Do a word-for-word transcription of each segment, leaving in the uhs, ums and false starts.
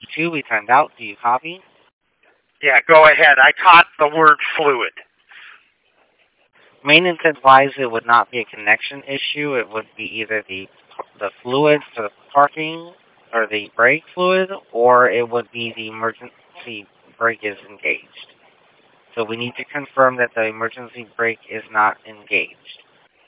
two, we timed out. Do you copy? Yeah, go ahead. I caught the word fluid. Maintenance advised it would not be a connection issue. It would be either the the fluid for the parking or the brake fluid, or it would be the emergency brake is engaged. So we need to confirm that the emergency brake is not engaged.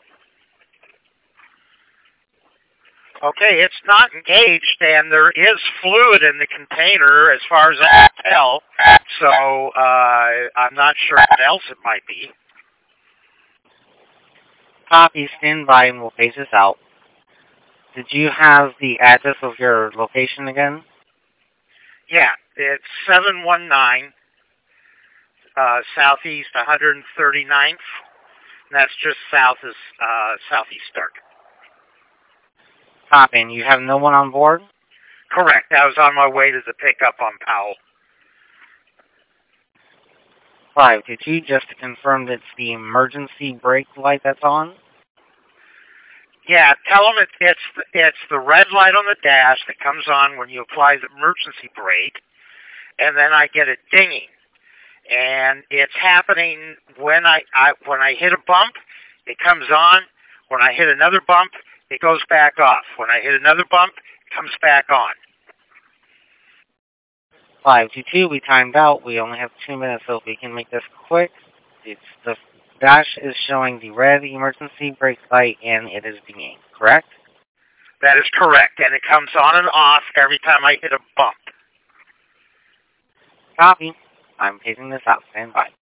Okay, it's not engaged, and there is fluid in the container as far as I can tell, so uh, I'm not sure what else it might be. Copy, stand by, and we'll phase this out. Did you have the address of your location again? Yeah, it's seven one nine uh, Southeast one hundred thirty-ninth, and that's just south of uh, Southeast Stark. Copy, and you have no one on board? Correct. I was on my way to the pickup on Powell. Five, did you just confirm that it's the emergency brake light that's on? Yeah, tell them it, it's it's the red light on the dash that comes on when you apply the emergency brake, and then I get it dinging, and it's happening when I, I when I hit a bump, it comes on. When I hit another bump, it goes back off. When I hit another bump, it comes back on. Five two two, we timed out. We only have two minutes, so if we can make this quick. It's the dash is showing the red emergency brake light, and it is dinging, correct? That is correct, and it comes on and off every time I hit a bump. Copy. I'm phasing this out. Stand by.